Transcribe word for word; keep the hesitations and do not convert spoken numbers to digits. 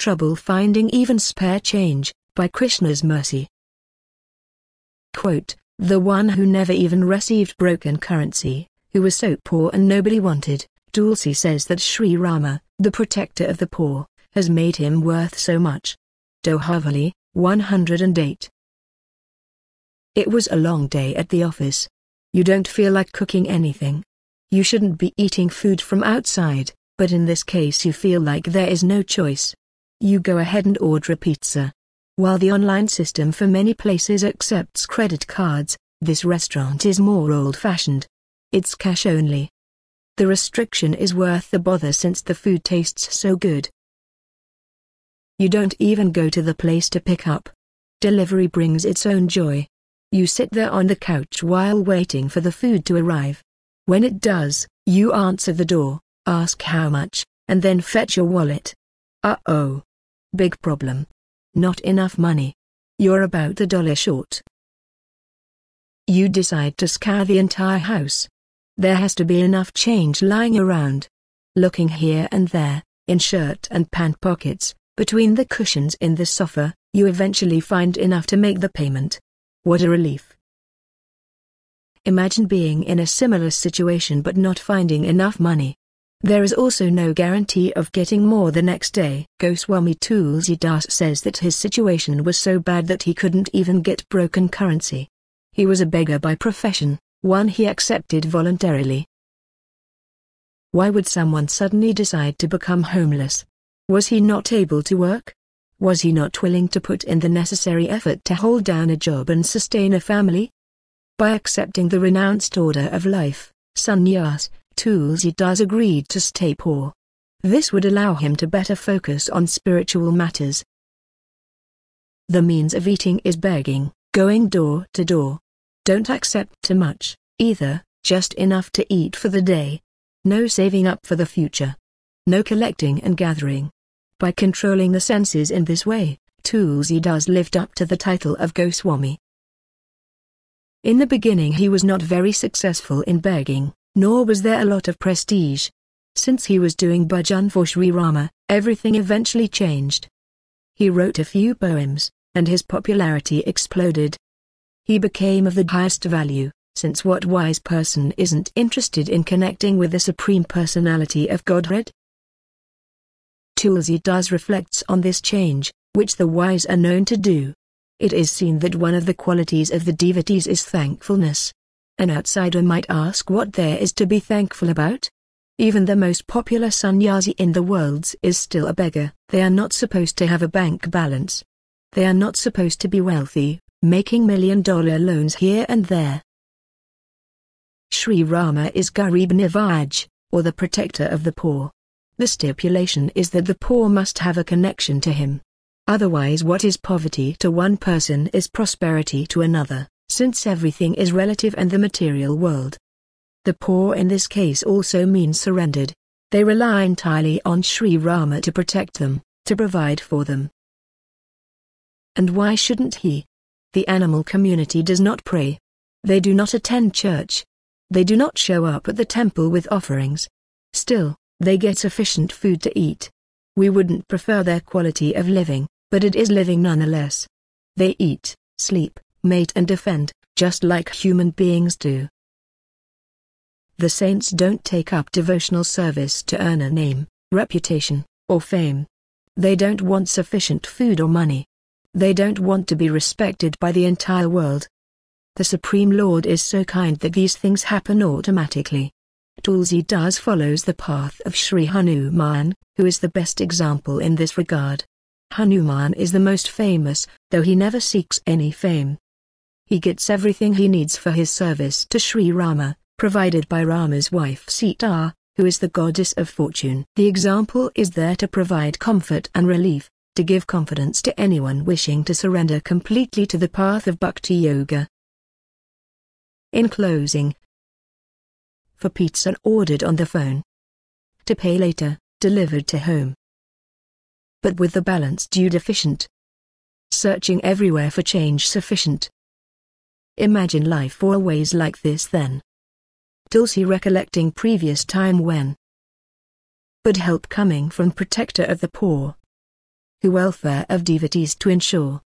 trouble finding even spare change, by Krishna's mercy. Quote, the one who never even received broken currency, who was so poor and nobody wanted, Tulsi says that Sri Rama, the protector of the poor, has made him worth so much. Dohavali, one hundred eight. It was a long day at the office. You don't feel like cooking anything. You shouldn't be eating food from outside, but in this case you feel like there is no choice. You go ahead and order a pizza. While the online system for many places accepts credit cards, this restaurant is more old-fashioned. It's cash only. The restriction is worth the bother since the food tastes so good. You don't even go to the place to pick up. Delivery brings its own joy. You sit there on the couch while waiting for the food to arrive. When it does, you answer the door, ask how much, and then fetch your wallet. Uh-oh. Big problem. Not enough money. You're about a dollar short. You decide to scour the entire house. There has to be enough change lying around. Looking here and there, in shirt and pant pockets, between the cushions in the sofa, you eventually find enough to make the payment. What a relief. Imagine being in a similar situation but not finding enough money. There is also no guarantee of getting more the next day. Goswami Tulsidas says that his situation was so bad that he couldn't even get broken currency. He was a beggar by profession, one he accepted voluntarily. Why would someone suddenly decide to become homeless? Was he not able to work? Was he not willing to put in the necessary effort to hold down a job and sustain a family? By accepting the renounced order of life, sannyas, Tulsidas agreed to stay poor. This would allow him to better focus on spiritual matters. The means of eating is begging, going door to door. Don't accept too much, either, just enough to eat for the day. No saving up for the future. No collecting and gathering. By controlling the senses in this way, Tulsidas lived up to the title of Goswami. In the beginning he was not very successful in begging, nor was there a lot of prestige. Since he was doing bhajan for Sri Rama, everything eventually changed. He wrote a few poems, and his popularity exploded. He became of the highest value, since what wise person isn't interested in connecting with the Supreme Personality of Godhead? Tulsidas reflects on this change, which the wise are known to do. It is seen that one of the qualities of the devotees is thankfulness. An outsider might ask what there is to be thankful about. Even the most popular sannyasi in the world is still a beggar. They are not supposed to have a bank balance. They are not supposed to be wealthy, making million-dollar loans here and there. Sri Rama is Garib Nivaj, or the protector of the poor. The stipulation is that the poor must have a connection to him. Otherwise, what is poverty to one person is prosperity to another, since everything is relative in the material world. The poor in this case also means surrendered. They rely entirely on Sri Rama to protect them, to provide for them. And why shouldn't he? The animal community does not pray. They do not attend church. They do not show up at the temple with offerings. Still, they get sufficient food to eat. We wouldn't prefer their quality of living, but it is living nonetheless. They eat, sleep, mate and defend, just like human beings do. The saints don't take up devotional service to earn a name, reputation, or fame. They don't want sufficient food or money. They don't want to be respected by the entire world. The Supreme Lord is so kind that these things happen automatically. Tulsidas follows the path of Sri Hanuman, who is the best example in this regard. Hanuman is the most famous, though he never seeks any fame. He gets everything he needs for his service to Sri Rama, provided by Rama's wife Sita, who is the goddess of fortune. The example is there to provide comfort and relief, to give confidence to anyone wishing to surrender completely to the path of Bhakti Yoga. In closing, for pizza ordered on the phone. To pay later, delivered to home. But with the balance due deficient. Searching everywhere for change sufficient. Imagine life always like this then. Tulsi recollecting previous time when. But help coming from protector of the poor. who welfare of devotees to ensure.